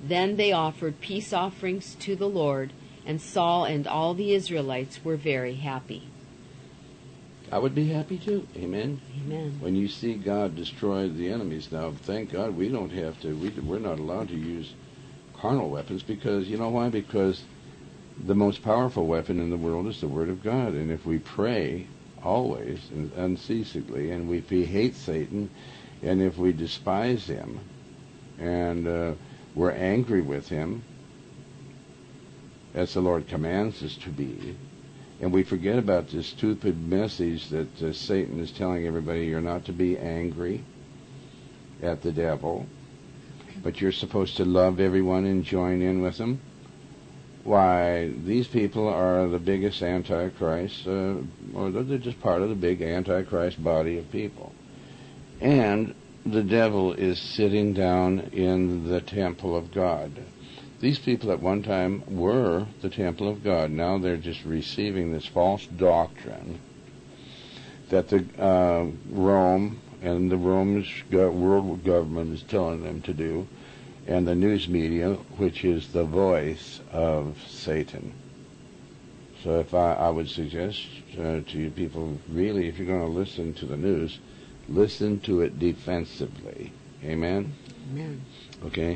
Then they offered peace offerings to the Lord, and Saul and all the Israelites were very happy. I would be happy too. Amen. Amen. When you see God destroy the enemies, now thank God we don't have to, we, we're not allowed to use carnal weapons, because, you know why? Because the most powerful weapon in the world is the Word of God. And if we pray always and unceasingly, and if we hate Satan, and if we despise him, and uh, we're angry with him, as the Lord commands us to be, and we forget about this stupid message that uh, Satan is telling everybody, you're not to be angry at the devil, but you're supposed to love everyone and join in with them. Why, these people are the biggest Antichrist, uh, or they're just part of the big Antichrist body of people. And the devil is sitting down in the temple of God. These people at one time were the temple of God. Now they're just receiving this false doctrine that the uh, Rome and the Rome's go- world government is telling them to do, and the news media, which is the voice of Satan. So if I, I would suggest uh, to you people, really, if you're going to listen to the news, listen to it defensively. Amen? Amen. Okay?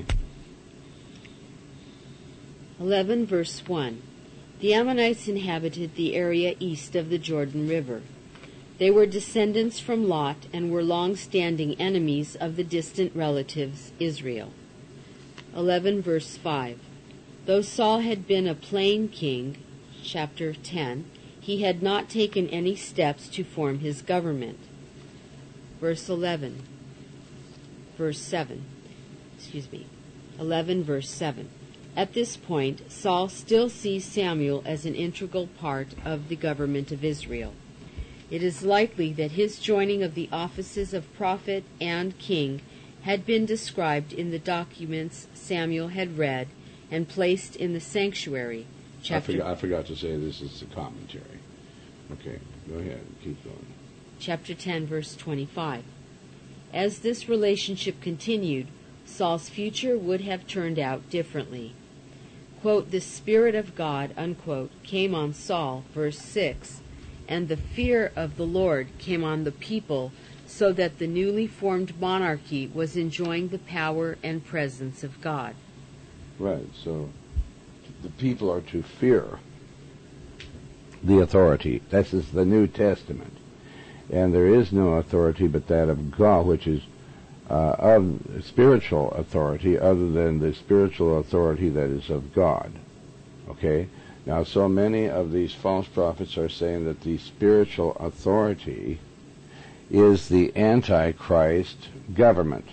eleven verse one. The Ammonites inhabited the area east of the Jordan River. They were descendants from Lot and were long-standing enemies of the distant relatives Israel. eleven verse five. Though Saul had been a plain king, chapter ten, he had not taken any steps to form his government. Verse eleven. Verse seven. Excuse me. eleven verse seven. At this point, Saul still sees Samuel as an integral part of the government of Israel. It is likely that his joining of the offices of prophet and king had been described in the documents Samuel had read and placed in the sanctuary. Chapter I, forgot, I forgot to say this is the commentary. Okay, go ahead. Keep going. Chapter ten, verse twenty-five. As this relationship continued, Saul's future would have turned out differently. Quote, the Spirit of God, unquote, came on Saul, verse six, and the fear of the Lord came on the people, so that the newly formed monarchy was enjoying the power and presence of God. Right, so the people are to fear the authority. This is the New Testament. And there is no authority but that of God, which is uh, of spiritual authority, other than the spiritual authority that is of God. Okay? Now, so many of these false prophets are saying that the spiritual authority is the Antichrist government,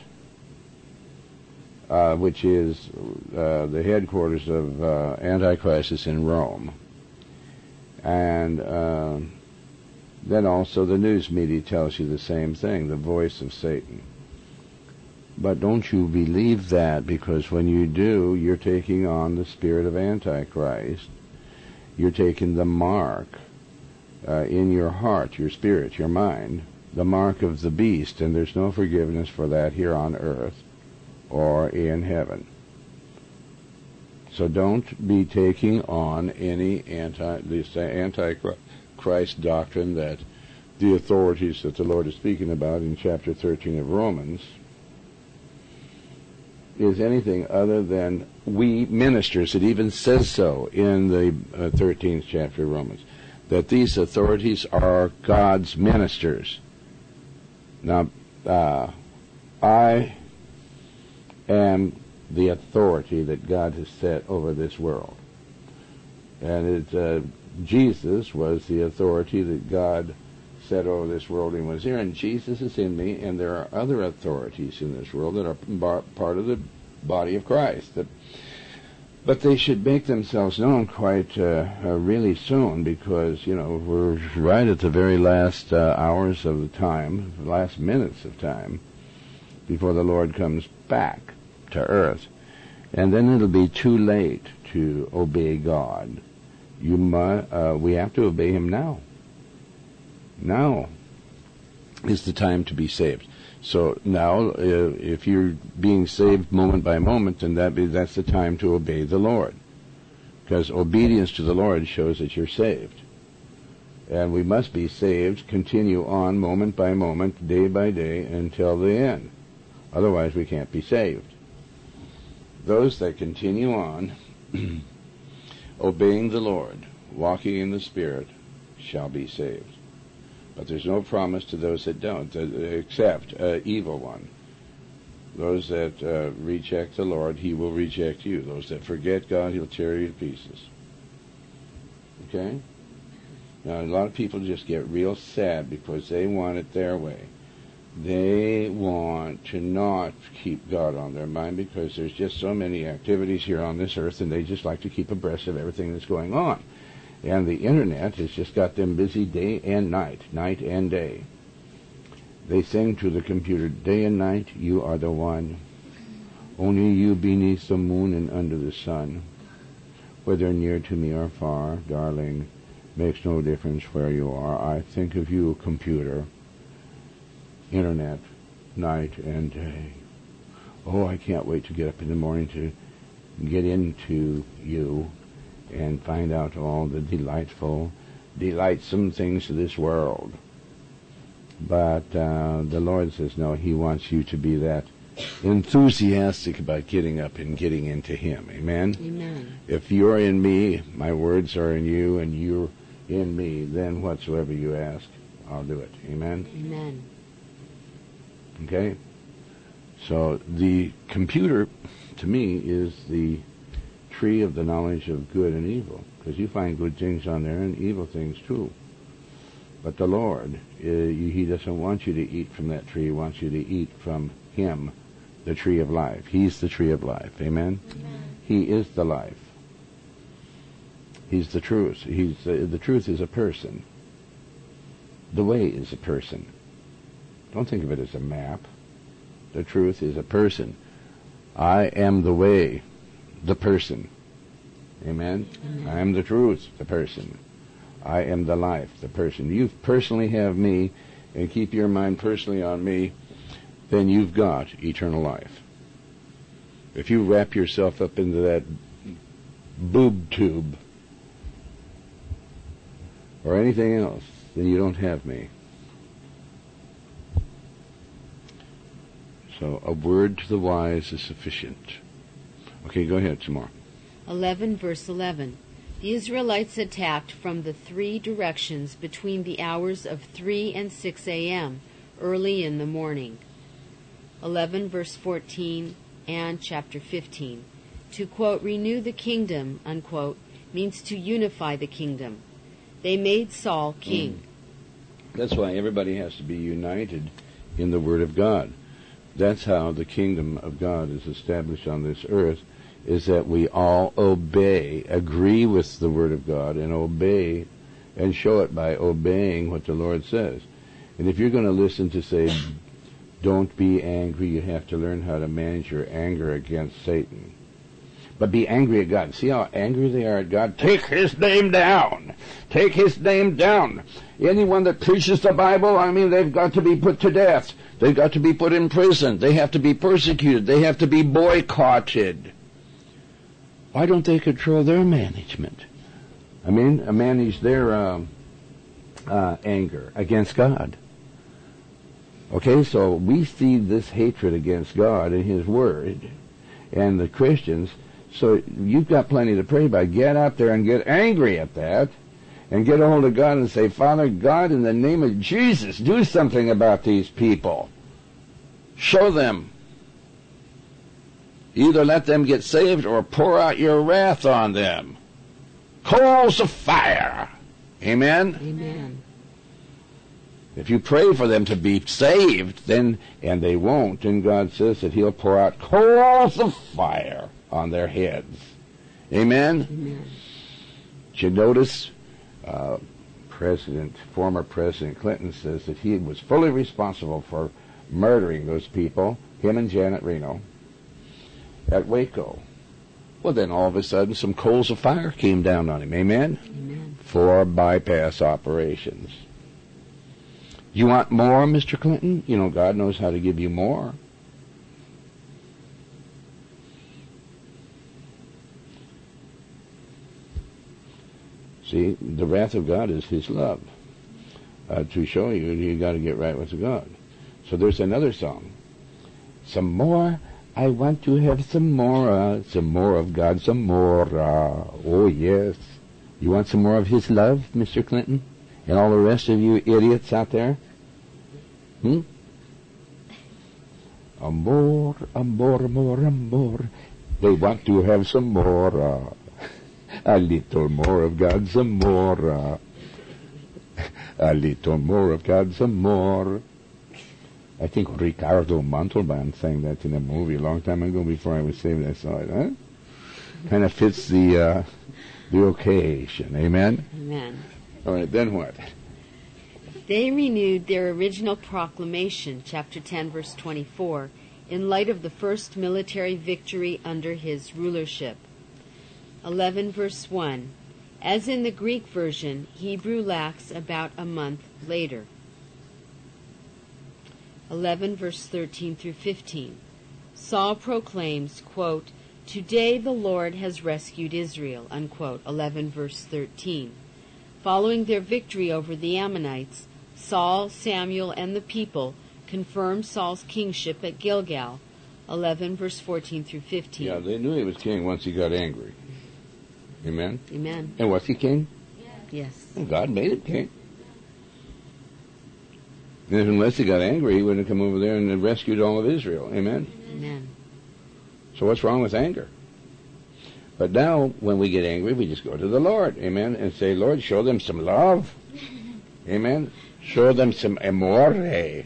uh, which is uh, the headquarters of uh, Antichrist is in Rome. And uh, then also the news media tells you the same thing, the voice of Satan. But don't you believe that, because when you do, you're taking on the spirit of Antichrist. You're taking the mark uh, in your heart, your spirit, your mind, the mark of the beast, and there's no forgiveness for that here on earth or in heaven. So don't be taking on any anti this Antichrist doctrine that the authorities that the Lord is speaking about in chapter thirteen of Romans is anything other than we ministers. It even says so in the uh, thirteenth chapter of Romans, that these authorities are God's ministers. Now, uh, I am the authority that God has set over this world. And it, uh, Jesus was the authority that God set over this world and was here. And Jesus is in me, and there are other authorities in this world that are bar- part of the body of Christ. That, but they should make themselves known quite uh, uh, really soon, because, you know, we're right at the very last uh, hours of the time, last minutes of time, before the Lord comes back to earth. And then it'll be too late to obey God. You mu- uh, we have to obey Him now. Now. is the time to be saved. So now, uh, if you're being saved moment by moment, then that be, that's the time to obey the Lord. Because obedience to the Lord shows that you're saved. And we must be saved, continue on moment by moment, day by day, until the end. Otherwise, we can't be saved. Those that continue on, obeying the Lord, walking in the Spirit, shall be saved. But there's no promise to those that don't, except uh, evil one. Those that uh, reject the Lord, he will reject you. Those that forget God, he'll tear you to pieces. Okay? Now, a lot of people just get real sad because they want it their way. They want to not keep God on their mind because there's just so many activities here on this earth, and they just like to keep abreast of everything that's going on. And the internet has just got them busy day and night, night and day. They sing to the computer, day and night, you are the one. Only you beneath the moon and under the sun. Whether near to me or far, darling, makes no difference where you are. I think of you, computer, internet, night and day. Oh, I can't wait to get up in the morning to get into you and find out all the delightful, delightsome things of this world. But uh, the Lord says, no, he wants you to be that enthusiastic about getting up and getting into him. Amen? Amen. If you're in me, my words are in you, and you're in me, then whatsoever you ask, I'll do it. Amen? Amen. Okay? So the computer, to me, is the tree of the knowledge of good and evil, because you find good things on there and evil things too. But the Lord, uh, he doesn't want you to eat from that tree. He wants you to eat from him, the tree of life. He's the tree of life. Amen? Amen. He is the life. He's the truth. He's uh, the truth is a person. The way is a person. Don't think of it as a map. The truth is a person. I am the way, the person. Amen? Amen. I am the truth, the person. I am the life, the person. You personally have me, and keep your mind personally on me, then you've got eternal life. If you wrap yourself up into that boob tube or anything else, then you don't have me. So a word to the wise is sufficient. Okay, go ahead some more. eleven, verse eleven. The Israelites attacked from the three directions between the hours of three and six a.m., early in the morning. eleven, verse fourteen, and chapter fifteen. To, quote, renew the kingdom, unquote, means to unify the kingdom. They made Saul king. Mm. That's why everybody has to be united in the Word of God. That's how the kingdom of God is established on this earth, is that we all obey, agree with the Word of God, and obey, and show it by obeying what the Lord says. And if you're going to listen to say, don't be angry, you have to learn how to manage your anger against Satan. But be angry at God. See how angry they are at God? Take his name down. Take his name down. Anyone that preaches the Bible, I mean, they've got to be put to death. They've got to be put in prison. They have to be persecuted. They have to be boycotted. Why don't they control their management? I mean, manage their um, uh, anger against God. Okay, so we see this hatred against God and his Word and the Christians. So you've got plenty to pray about. Get out there and get angry at that and get a hold of God and say, Father God, in the name of Jesus, do something about these people. Show them. Either let them get saved or pour out your wrath on them. Coals of fire. Amen? Amen. If you pray for them to be saved, then, and they won't, then God says that he'll pour out coals of fire on their heads. Amen? Amen. Did you notice uh, President, former President Clinton says that he was fully responsible for murdering those people, him and Janet Reno, at Waco. Well, then all of a sudden some coals of fire came down on him. Amen? Amen. For bypass operations. You want more, Mister Clinton? You know, God knows how to give you more. See, the wrath of God is His love. Uh, to show you, you got to get right with God. So there's another song. Some more. I want to have some more, uh, some more of God, some more. Uh, oh, yes. You want some more of His love, Mister Clinton? And all the rest of you idiots out there? Hmm? Amor, amor, amor, amor. They want to have some more, uh, a little more of God, some more, uh, a little more of God, some more. I think Ricardo Montalban sang that in a movie a long time ago before I was saved. I saw it, huh? Kind of fits the, uh, the occasion. Amen? Amen. All right, then what? They renewed their original proclamation, chapter ten, verse twenty-four, in light of the first military victory under his rulership. eleven, verse one. As in the Greek version, Hebrew lacks about a month later. eleven, verse thirteen through fifteen. Saul proclaims, quote, "Today the Lord has rescued Israel," unquote, eleven, verse thirteen. Following their victory over the Ammonites, Saul, Samuel, and the people confirmed Saul's kingship at Gilgal, eleven, verse fourteen through fifteen. Yeah, they knew he was king once he got angry. Amen? Amen. And was he king? Yes. And God made him king. And unless he got angry, he wouldn't have come over there and rescued all of Israel. Amen? Amen. So what's wrong with anger? But now, when we get angry, we just go to the Lord. Amen? And say, Lord, show them some love. Amen? Show them some amore. The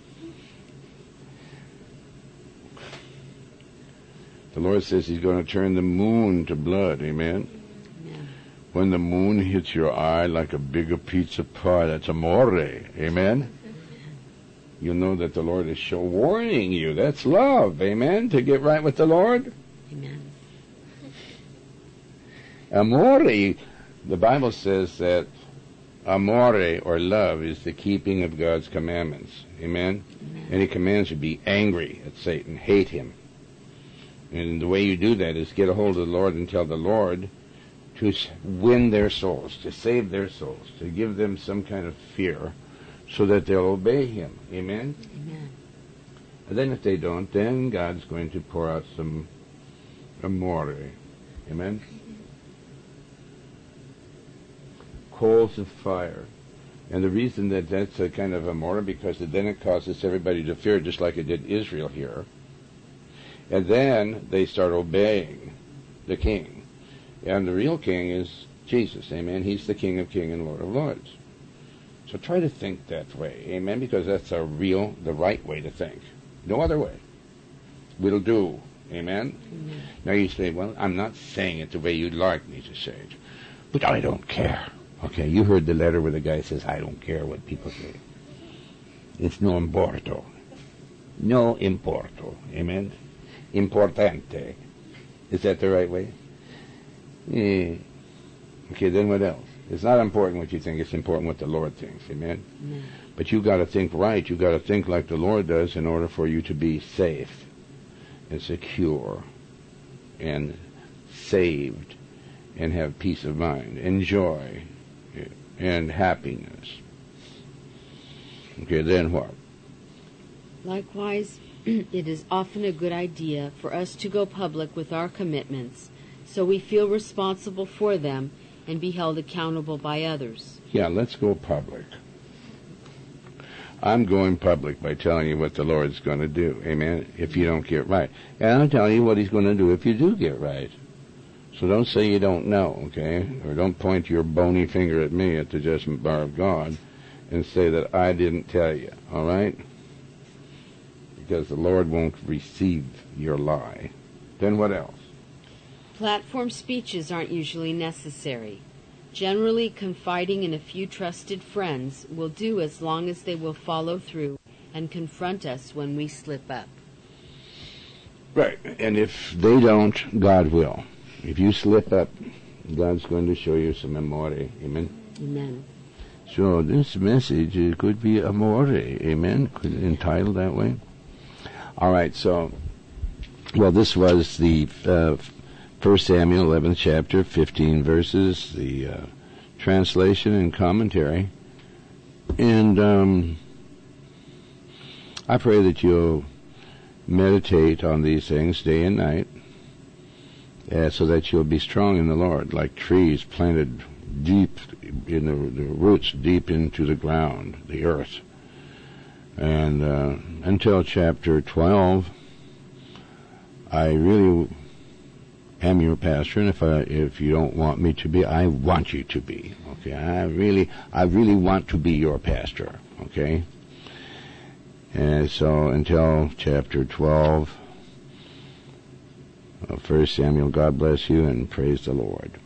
Lord says He's going to turn the moon to blood. Amen? Amen. When the moon hits your eye like a bigger pizza pie, that's amore. Amen? You know that the Lord is show warning you. That's love. Amen? To get right with the Lord. Amen. Amore, the Bible says that amore, or love, is the keeping of God's commandments. Amen? Amen. And He commands you to be angry at Satan, hate him. And the way you do that is get a hold of the Lord and tell the Lord to win their souls, to save their souls, to give them some kind of fear so that they'll obey Him. Amen? Amen. And then if they don't, then God's going to pour out some amore. Amen? Coals of fire. And the reason that that's a kind of amore, because then it causes everybody to fear, just like it did Israel here. And then they start obeying the king. And the real king is Jesus, amen? He's the King of Kings and Lord of Lords. So try to think that way, amen? Because that's a real, the right way to think. No other way. Will do, amen? Amen. Now you say, well, I'm not saying it the way you'd like me to say it. But I don't care. Okay, you heard the letter where the guy says, I don't care what people say. It's no importo. No importo, amen? Importante. Is that the right way? Yeah. Okay, then what else? It's not important what you think, it's important what the Lord thinks, amen? Amen. But you got to think right, you got to think like the Lord does in order for you to be safe and secure and saved and have peace of mind and joy and happiness. Okay, then what? Likewise, it is often a good idea for us to go public with our commitments, so we feel responsible for them and be held accountable by others. Yeah, let's go public. I'm going public by telling you what the Lord's going to do, amen, if you don't get right. And I'll tell you what He's going to do if you do get right. So don't say you don't know, okay? Or don't point your bony finger at me at the judgment bar of God and say that I didn't tell you, all right? Because the Lord won't receive your lie. Then what else? Platform speeches aren't usually necessary. Generally, confiding in a few trusted friends will do as long as they will follow through and confront us when we slip up. Right. And if they don't, God will. If you slip up, God's going to show you some amore. Amen? Amen. So this message, it could be amore, amen, could entitled that way. All right, so, well, this was the uh, First Samuel eleventh chapter, fifteen verses, the uh, translation and commentary. And um, I pray that you'll meditate on these things day and night, uh, so that you'll be strong in the Lord, like trees planted deep in the, the roots deep into the ground, the earth. And uh, until chapter twelve, I really am your pastor, and if I, if you don't want me to be, I want you to be. Okay, I really, I really want to be your pastor. Okay. And so until chapter twelve of First Samuel, God bless you and praise the Lord.